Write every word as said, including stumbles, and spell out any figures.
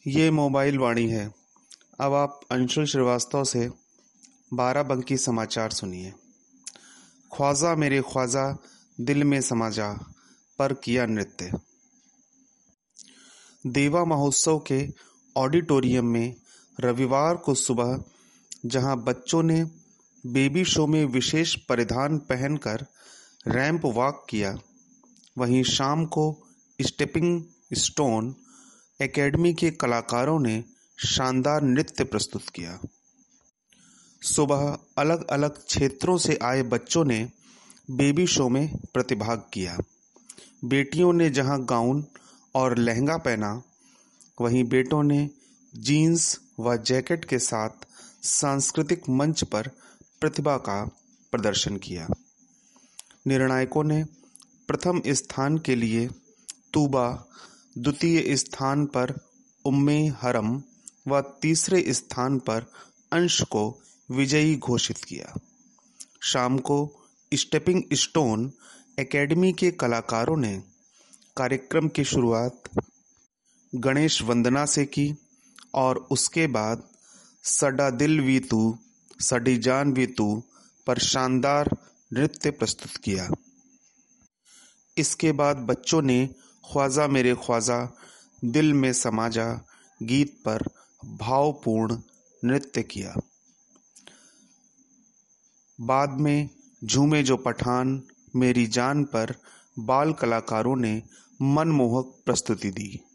ये मोबाइल वाणी है। अब आप अंशुल श्रीवास्तव से बाराबंकी समाचार सुनिए। ख्वाजा मेरे ख्वाजा दिल में समा जा पर किया नृत्य। देवा महोत्सव के ऑडिटोरियम में रविवार को सुबह जहां बच्चों ने बेबी शो में विशेष परिधान पहनकर रैंप वॉक किया, वहीं शाम को स्टेपिंग स्टोन एकेडमी के कलाकारों ने शानदार नृत्य प्रस्तुत किया। सुबह अलग अलग क्षेत्रों से आए बच्चों ने बेबी शो में प्रतिभाग किया। बेटियों ने जहां गाउन और लहंगा पहना, वहीं बेटों ने जीन्स व जैकेट के साथ सांस्कृतिक मंच पर प्रतिभा का प्रदर्शन किया। निर्णायकों ने प्रथम स्थान के लिए तूबा, द्वितीय स्थान पर उम्मे हरम व तीसरे स्थान पर अंश को विजयी घोषित किया। शाम को स्टेपिंग स्टोन एकेडमी के कलाकारों ने कार्यक्रम की शुरुआत गणेश वंदना से की और उसके बाद सडा दिल वी तू सडी जान वी तू पर शानदार नृत्य प्रस्तुत किया। इसके बाद बच्चों ने ख्वाजा मेरे ख्वाजा दिल में समा जा गीत पर भावपूर्ण नृत्य किया। बाद में झूमे जो पठान मेरी जान पर बाल कलाकारों ने मनमोहक प्रस्तुति दी।